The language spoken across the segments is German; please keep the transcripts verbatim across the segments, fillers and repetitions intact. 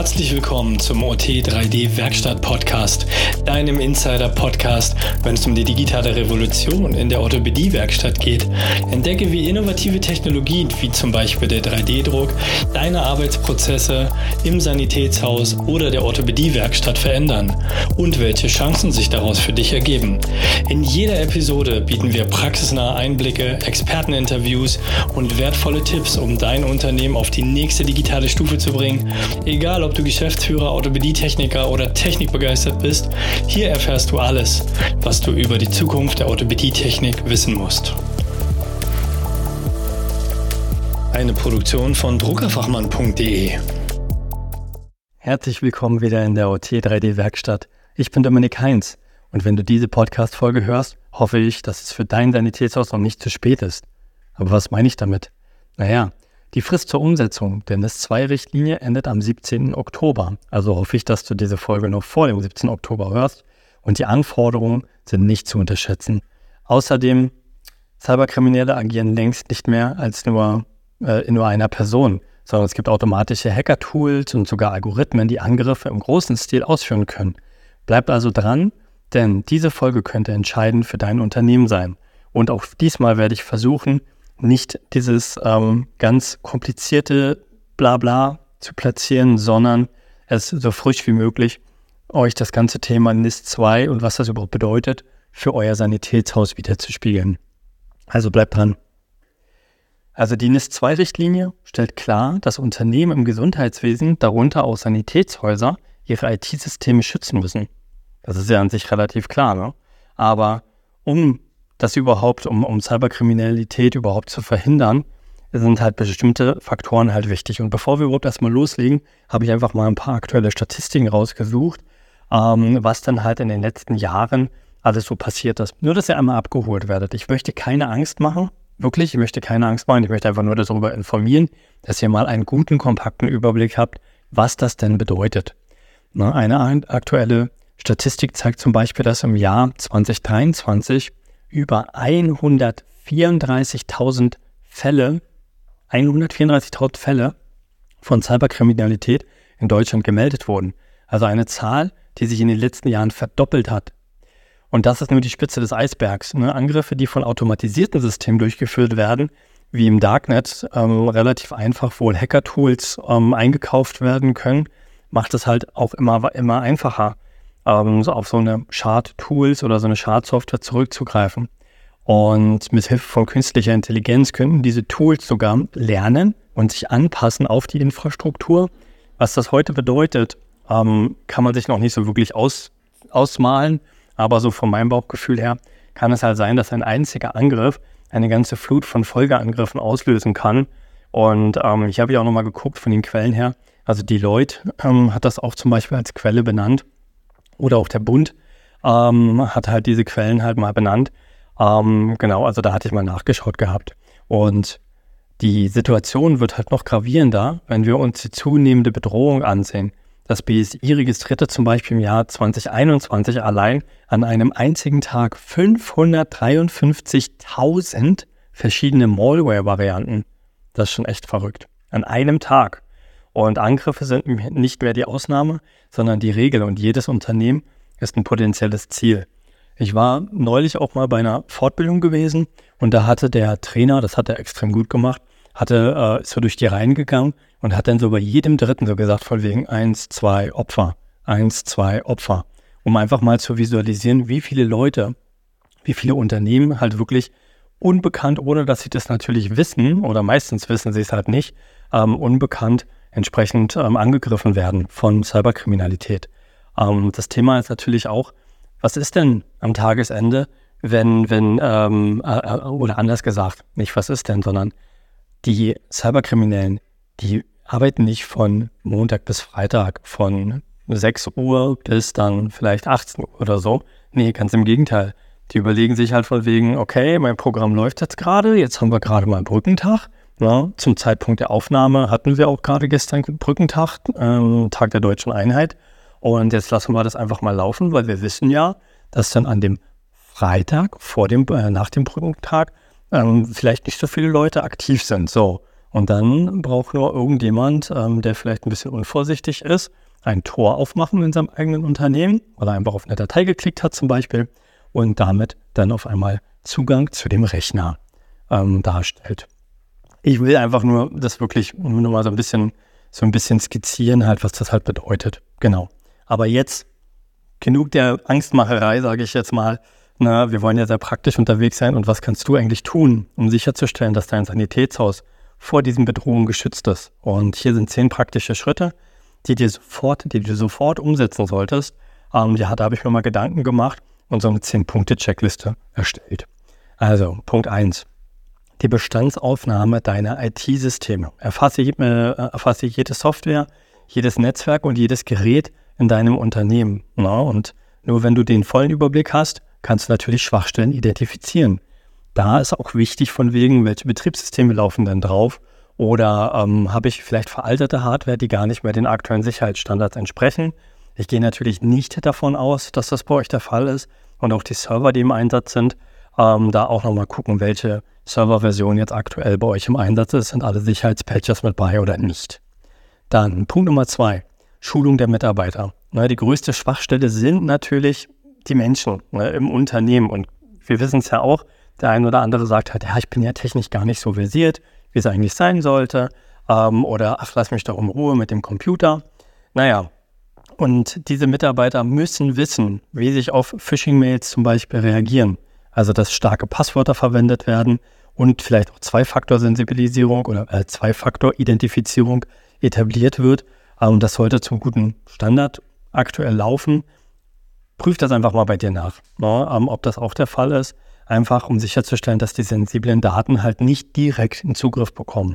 Herzlich willkommen zum O T drei D Werkstatt Podcast, deinem Insider-Podcast, wenn es um die digitale Revolution in der Orthopädie-Werkstatt geht. Entdecke, wie innovative Technologien, wie zum Beispiel der drei D Druck, deine Arbeitsprozesse im Sanitätshaus oder der Orthopädie-Werkstatt verändern und welche Chancen sich daraus für dich ergeben. In jeder Episode bieten wir praxisnahe Einblicke, Experteninterviews und wertvolle Tipps, um dein Unternehmen auf die nächste digitale Stufe zu bringen. Egal, ob du Geschäftsführer, Orthopädie-Techniker oder technikbegeistert bist, hier erfährst du alles, was du über die Zukunft der Orthopädie-Technik wissen musst. Eine Produktion von druckerfachmann punkt de. Herzlich willkommen wieder in der O T drei D Werkstatt. Ich bin Dominik Heinz und wenn du diese Podcast-Folge hörst, hoffe ich, dass es für dein Sanitätshaus noch nicht zu spät ist. Aber was meine ich damit? Naja, die Frist zur Umsetzung der N I S zwei Richtlinie endet am siebzehnten Oktober. Also hoffe ich, dass du diese Folge noch vor dem siebzehnten Oktober hörst. Und die Anforderungen sind nicht zu unterschätzen. Außerdem, Cyberkriminelle agieren längst nicht mehr als nur äh, in nur einer Person, sondern es gibt automatische Hacker-Tools und sogar Algorithmen, die Angriffe im großen Stil ausführen können. Bleib also dran, denn diese Folge könnte entscheidend für dein Unternehmen sein. Und auch diesmal werde ich versuchen, nicht dieses ähm, ganz komplizierte Blabla zu platzieren, sondern es so frisch wie möglich euch das ganze Thema N I S zwei und was das überhaupt bedeutet, für euer Sanitätshaus wiederzuspiegeln. Also bleibt dran. Also die N I S zwei Richtlinie stellt klar, dass Unternehmen im Gesundheitswesen, darunter auch Sanitätshäuser, ihre I T-Systeme schützen müssen. Das ist ja an sich relativ klar, ne? Aber um das überhaupt, um, um Cyberkriminalität überhaupt zu verhindern, sind halt bestimmte Faktoren halt wichtig. Und bevor wir überhaupt erstmal loslegen, habe ich einfach mal ein paar aktuelle Statistiken rausgesucht, ähm, was dann halt in den letzten Jahren alles so passiert ist. Nur, dass ihr einmal abgeholt werdet. Ich möchte keine Angst machen, wirklich, ich möchte keine Angst machen, ich möchte einfach nur darüber informieren, dass ihr mal einen guten, kompakten Überblick habt, was das denn bedeutet. Na, eine aktuelle Statistik zeigt zum Beispiel, dass im Jahr zwanzig dreiundzwanzig über hundertvierunddreißigtausend Fälle, hundertvierunddreißigtausend Fälle von Cyberkriminalität in Deutschland gemeldet wurden. Also eine Zahl, die sich in den letzten Jahren verdoppelt hat. Und das ist nur die Spitze des Eisbergs. Ne? Angriffe, die von automatisierten Systemen durchgeführt werden, wie im Darknet, ähm, relativ einfach wohl Hacker-Tools ähm, eingekauft werden können, macht es halt auch immer, immer einfacher, Ähm, so auf so eine Schad-Tools oder so eine Schadsoftware zurückzugreifen. Und mit Hilfe von künstlicher Intelligenz können diese Tools sogar lernen und sich anpassen auf die Infrastruktur. Was das heute bedeutet, ähm, kann man sich noch nicht so wirklich aus, ausmalen, aber so von meinem Bauchgefühl her kann es halt sein, dass ein einziger Angriff eine ganze Flut von Folgeangriffen auslösen kann. Und ähm, ich habe ja auch nochmal geguckt von den Quellen her, also Deloitte ähm, hat das auch zum Beispiel als Quelle benannt. Oder auch der Bund ähm, hat halt diese Quellen halt mal benannt. Ähm, genau, also da hatte ich mal nachgeschaut gehabt. Und die Situation wird halt noch gravierender, wenn wir uns die zunehmende Bedrohung ansehen. Das B S I registrierte zum Beispiel im Jahr zwanzig einundzwanzig allein an einem einzigen Tag fünfhundertdreiundfünfzigtausend verschiedene Malware-Varianten. Das ist schon echt verrückt. An einem Tag. Und Angriffe sind nicht mehr die Ausnahme, sondern die Regel. Und jedes Unternehmen ist ein potenzielles Ziel. Ich war neulich auch mal bei einer Fortbildung gewesen und da hatte der Trainer, das hat er extrem gut gemacht, hatte, äh, ist so durch die Reihen gegangen und hat dann so bei jedem Dritten so gesagt, von wegen eins, zwei Opfer, eins, zwei Opfer. Um einfach mal zu visualisieren, wie viele Leute, wie viele Unternehmen halt wirklich unbekannt, ohne dass sie das natürlich wissen, oder meistens wissen sie es halt nicht, ähm, unbekannt entsprechend ähm, angegriffen werden von Cyberkriminalität. Ähm, das Thema ist natürlich auch, was ist denn am Tagesende, wenn, wenn ähm, äh, oder anders gesagt, nicht was ist denn, sondern die Cyberkriminellen, die arbeiten nicht von Montag bis Freitag, von sechs Uhr bis dann vielleicht achtzehn Uhr oder so. Nee, ganz im Gegenteil. Die überlegen sich halt von wegen, okay, mein Programm läuft jetzt gerade, jetzt haben wir gerade mal einen Brückentag. Ja, zum Zeitpunkt der Aufnahme hatten wir auch gerade gestern Brückentag, ähm, Tag der Deutschen Einheit. Und jetzt lassen wir das einfach mal laufen, weil wir wissen ja, dass dann an dem Freitag vor dem, äh, nach dem Brückentag ähm, vielleicht nicht so viele Leute aktiv sind. So. Und dann braucht nur irgendjemand, ähm, der vielleicht ein bisschen unvorsichtig ist, ein Tor aufmachen in seinem eigenen Unternehmen, weil er einfach auf eine Datei geklickt hat zum Beispiel und damit dann auf einmal Zugang zu dem Rechner ähm, darstellt. Ich will einfach nur das wirklich nur mal so ein bisschen, so ein bisschen skizzieren, halt, was das halt bedeutet. Genau. Aber jetzt genug der Angstmacherei, sage ich jetzt mal. Na, wir wollen ja sehr praktisch unterwegs sein. Und was kannst du eigentlich tun, um sicherzustellen, dass dein Sanitätshaus vor diesen Bedrohungen geschützt ist? Und hier sind zehn praktische Schritte, die dir sofort, die du sofort umsetzen solltest. Ähm, ja, da habe ich mir mal Gedanken gemacht und so eine zehn-Punkte-Checkliste erstellt. Also, Punkt eins. Die Bestandsaufnahme deiner I T-Systeme. Erfasse, äh, erfasse jede Software, jedes Netzwerk und jedes Gerät in deinem Unternehmen. Na, und nur wenn du den vollen Überblick hast, kannst du natürlich Schwachstellen identifizieren. Da ist auch wichtig von wegen, welche Betriebssysteme laufen denn drauf oder ähm, habe ich vielleicht veraltete Hardware, die gar nicht mehr den aktuellen Sicherheitsstandards entsprechen. Ich gehe natürlich nicht davon aus, dass das bei euch der Fall ist und auch die Server, die im Einsatz sind, ähm, da auch nochmal gucken, welche Serverversion jetzt aktuell bei euch im Einsatz ist, sind alle Sicherheitspatches mit bei oder nicht. Dann Punkt Nummer zwei, Schulung der Mitarbeiter. Ne, die größte Schwachstelle sind natürlich die Menschen, ne, im Unternehmen und wir wissen es ja auch, der ein oder andere sagt halt, ja, ich bin ja technisch gar nicht so versiert, wie es eigentlich sein sollte ähm, oder ach, lass mich doch in Ruhe mit dem Computer. Naja, und diese Mitarbeiter müssen wissen, wie sich auf Phishing-Mails zum Beispiel reagieren. Also, dass starke Passwörter verwendet werden und vielleicht auch Zwei-Faktor-Sensibilisierung oder äh, Zwei-Faktor-Identifizierung etabliert wird. Ähm, das sollte zum guten Standard aktuell laufen. Prüf das einfach mal bei dir nach, ne, ähm, ob das auch der Fall ist. Einfach, um sicherzustellen, dass die sensiblen Daten halt nicht direkt in Zugriff bekommen.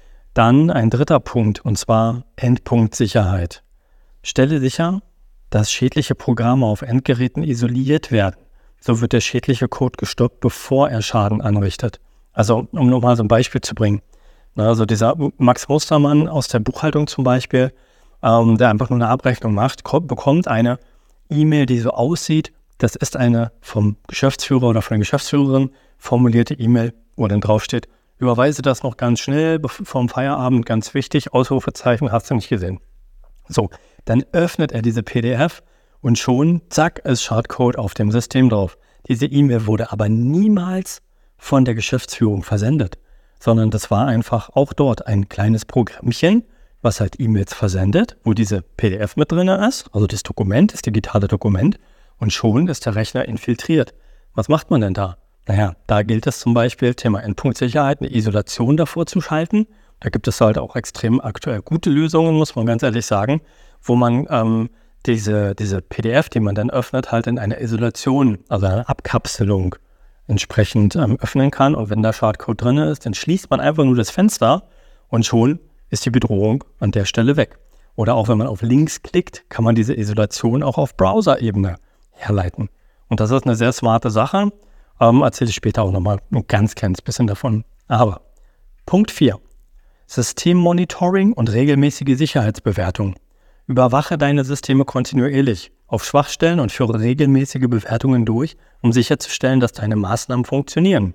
Dann ein dritter Punkt, und zwar Endpunktsicherheit. Stelle sicher, dass schädliche Programme auf Endgeräten isoliert werden. So wird der schädliche Code gestoppt, bevor er Schaden anrichtet. Also, um nochmal so ein Beispiel zu bringen. Also dieser Max Mustermann aus der Buchhaltung zum Beispiel, ähm, der einfach nur eine Abrechnung macht, kommt, bekommt eine E-Mail, die so aussieht, das ist eine vom Geschäftsführer oder von der Geschäftsführerin formulierte E-Mail, wo dann draufsteht, überweise das noch ganz schnell vorm Feierabend, ganz wichtig, Ausrufezeichen, hast du nicht gesehen. So, dann öffnet er diese P D F und schon, zack, ist Schadcode auf dem System drauf. Diese E-Mail wurde aber niemals von der Geschäftsführung versendet, sondern das war einfach auch dort ein kleines Programmchen, was halt E-Mails versendet, wo diese P D F mit drin ist, also das Dokument, das digitale Dokument, und schon ist der Rechner infiltriert. Was macht man denn da? Naja, da gilt es zum Beispiel, Thema Endpunktsicherheit, eine Isolation davor zu schalten. Da gibt es halt auch extrem aktuell gute Lösungen, muss man ganz ehrlich sagen, wo man ähm, diese, diese P D F, die man dann öffnet, halt in einer Isolation, also einer Abkapselung entsprechend ähm, öffnen kann. Und wenn da Schadcode drin ist, dann schließt man einfach nur das Fenster und schon ist die Bedrohung an der Stelle weg. Oder auch wenn man auf Links klickt, kann man diese Isolation auch auf Browser-Ebene herleiten. Und das ist eine sehr smarte Sache. Ähm, erzähle ich später auch nochmal ein ganz kleines bisschen davon. Aber Punkt vier. Systemmonitoring und regelmäßige Sicherheitsbewertung. Überwache deine Systeme kontinuierlich auf Schwachstellen und führe regelmäßige Bewertungen durch, um sicherzustellen, dass deine Maßnahmen funktionieren.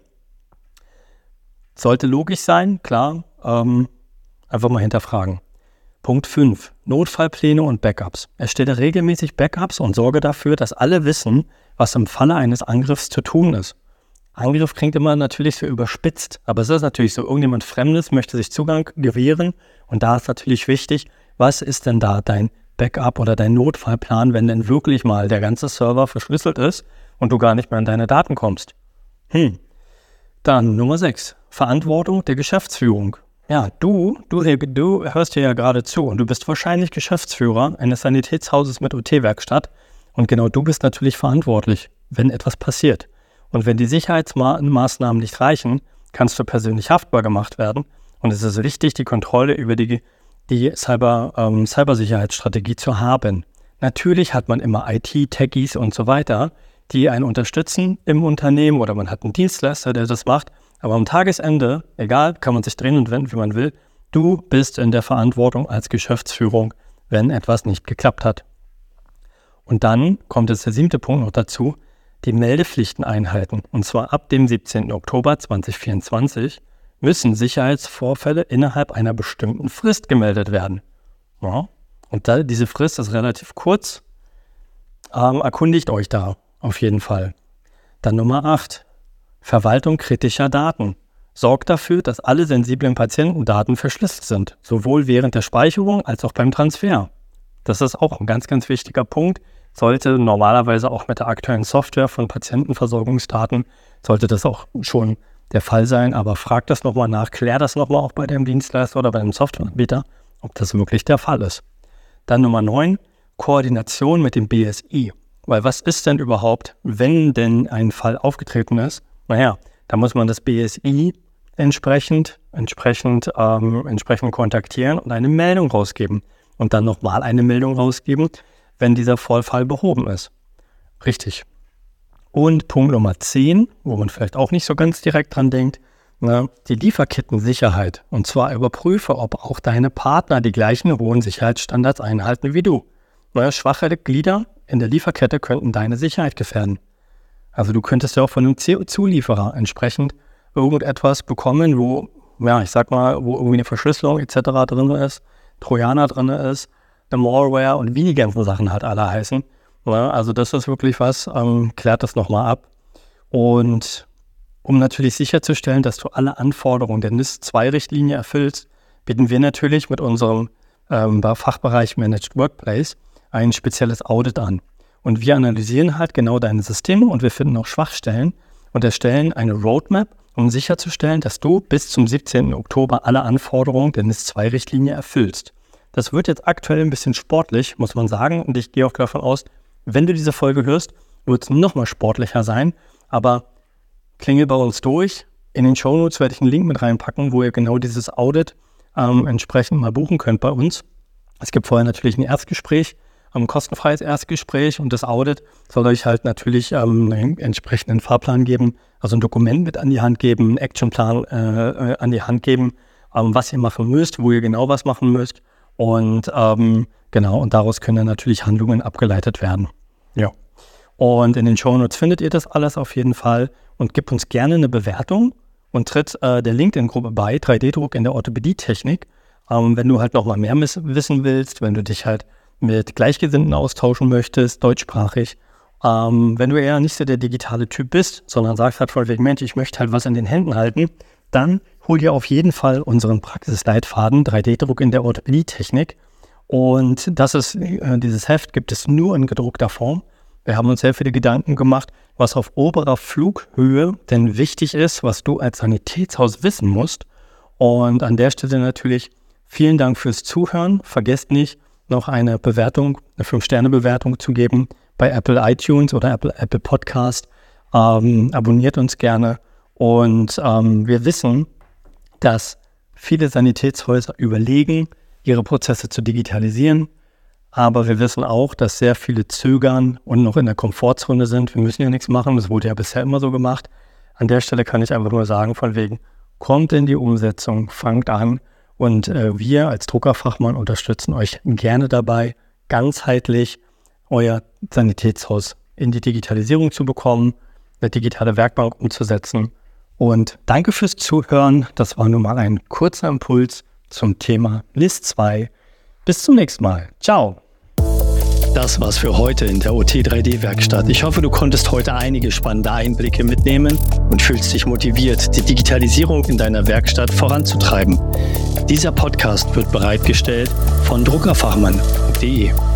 Sollte logisch sein, klar, ähm, einfach mal hinterfragen. Punkt fünf. Notfallpläne und Backups. Erstelle regelmäßig Backups und sorge dafür, dass alle wissen, was im Falle eines Angriffs zu tun ist. Angriff klingt immer natürlich so überspitzt, aber es ist natürlich so, irgendjemand Fremdes möchte sich Zugang gewähren und da ist natürlich wichtig, was ist denn da dein Backup oder dein Notfallplan, wenn denn wirklich mal der ganze Server verschlüsselt ist und du gar nicht mehr an deine Daten kommst. Hm. Dann Nummer sechs. Verantwortung der Geschäftsführung. Ja, du, du, du hörst dir ja gerade zu und du bist wahrscheinlich Geschäftsführer eines Sanitätshauses mit O T-Werkstatt und genau du bist natürlich verantwortlich, wenn etwas passiert. Und wenn die Sicherheitsmaßnahmen nicht reichen, kannst du persönlich haftbar gemacht werden und es ist wichtig, die Kontrolle über die, die Cyber, ähm, Cybersicherheitsstrategie zu haben. Natürlich hat man immer I T-Techies und so weiter, die einen unterstützen im Unternehmen oder man hat einen Dienstleister, der das macht. Aber am Tagesende, egal, kann man sich drehen und wenden, wie man will, du bist in der Verantwortung als Geschäftsführung, wenn etwas nicht geklappt hat. Und dann kommt jetzt der siebte Punkt noch dazu, die Meldepflichten einhalten. Und zwar ab dem siebzehnten Oktober zweitausendvierundzwanzig müssen Sicherheitsvorfälle innerhalb einer bestimmten Frist gemeldet werden. Ja. Und da, diese Frist ist relativ kurz. Ähm, erkundigt euch da auf jeden Fall. Dann Nummer acht. Verwaltung kritischer Daten. Sorgt dafür, dass alle sensiblen Patientendaten verschlüsselt sind, sowohl während der Speicherung als auch beim Transfer. Das ist auch ein ganz, ganz wichtiger Punkt. Sollte normalerweise auch mit der aktuellen Software von Patientenversorgungsdaten, sollte das auch schon der Fall sein, aber frag das nochmal nach, klär das nochmal auch bei deinem Dienstleister oder bei dem Softwareanbieter, ob das wirklich der Fall ist. Dann Nummer neun, Koordination mit dem B S I. Weil was ist denn überhaupt, wenn denn ein Fall aufgetreten ist? Naja, da muss man das B S I entsprechend, entsprechend, ähm, entsprechend kontaktieren und eine Meldung rausgeben. Und dann nochmal eine Meldung rausgeben, wenn dieser Vorfall behoben ist. Richtig. Und Punkt Nummer zehn, wo man vielleicht auch nicht so ganz direkt dran denkt, na, die Lieferkettensicherheit. Und zwar überprüfe, ob auch deine Partner die gleichen hohen Sicherheitsstandards einhalten wie du. Na, schwache Glieder in der Lieferkette könnten deine Sicherheit gefährden. Also du könntest ja auch von einem Zulieferer entsprechend irgendetwas bekommen, wo, ja, ich sag mal, wo irgendwie eine Verschlüsselung et cetera drin ist, Trojaner drin ist, eine Malware und wie die ganzen Sachen halt alle heißen. Ja, also das ist wirklich was, ähm, klärt das nochmal ab. Und um natürlich sicherzustellen, dass du alle Anforderungen der N I S zwei Richtlinie erfüllst, bieten wir natürlich mit unserem ähm, Fachbereich Managed Workplace ein spezielles Audit an. Und wir analysieren halt genau deine Systeme und wir finden auch Schwachstellen und erstellen eine Roadmap, um sicherzustellen, dass du bis zum siebzehnten Oktober alle Anforderungen der N I S zwei Richtlinie erfüllst. Das wird jetzt aktuell ein bisschen sportlich, muss man sagen, und ich gehe auch davon aus, wenn du diese Folge hörst, wird es nochmal sportlicher sein, aber klingel bei uns durch. In den Shownotes werde ich einen Link mit reinpacken, wo ihr genau dieses Audit ähm, entsprechend mal buchen könnt bei uns. Es gibt vorher natürlich ein Erstgespräch, ein kostenfreies Erstgespräch, und das Audit soll euch halt natürlich ähm, einen entsprechenden Fahrplan geben, also ein Dokument mit an die Hand geben, einen Actionplan äh, an die Hand geben, ähm, was ihr machen müsst, wo ihr genau was machen müsst. Und ähm, genau, und daraus können dann natürlich Handlungen abgeleitet werden. Ja. Und in den Shownotes findet ihr das alles auf jeden Fall und gebt uns gerne eine Bewertung und tritt äh, der LinkedIn-Gruppe bei, drei D Druck in der Orthopädie-Technik. Ähm, wenn du halt noch mal mehr miss- wissen willst, wenn du dich halt mit Gleichgesinnten austauschen möchtest, deutschsprachig. Ähm, wenn du eher nicht so der digitale Typ bist, sondern sagst halt von wegen, Mensch, ich möchte halt was in den Händen halten, dann hol dir auf jeden Fall unseren Praxisleitfaden drei D Druck in der Orthopädie-Technik. Und das ist, äh, dieses Heft gibt es nur in gedruckter Form. Wir haben uns sehr viele Gedanken gemacht, was auf oberer Flughöhe denn wichtig ist, was du als Sanitätshaus wissen musst. Und an der Stelle natürlich vielen Dank fürs Zuhören. Vergesst nicht, noch eine Bewertung, eine fünf Sterne Bewertung zu geben bei Apple iTunes oder Apple, Apple Podcast. Ähm, abonniert uns gerne. Und ähm, wir wissen, dass viele Sanitätshäuser überlegen, ihre Prozesse zu digitalisieren. Aber wir wissen auch, dass sehr viele zögern und noch in der Komfortzone sind. Wir müssen ja nichts machen, das wurde ja bisher immer so gemacht. An der Stelle kann ich einfach nur sagen, von wegen, kommt in die Umsetzung, fangt an. Und äh, wir als Druckerfachmann unterstützen euch gerne dabei, ganzheitlich euer Sanitätshaus in die Digitalisierung zu bekommen, eine digitale Werkbank umzusetzen. Und danke fürs Zuhören. Das war nun mal ein kurzer Impuls zum Thema N I S zwei. Bis zum nächsten Mal. Ciao. Das war's für heute in der O T drei D Werkstatt. Ich hoffe, du konntest heute einige spannende Einblicke mitnehmen und fühlst dich motiviert, die Digitalisierung in deiner Werkstatt voranzutreiben. Dieser Podcast wird bereitgestellt von druckerfachmann punkt de.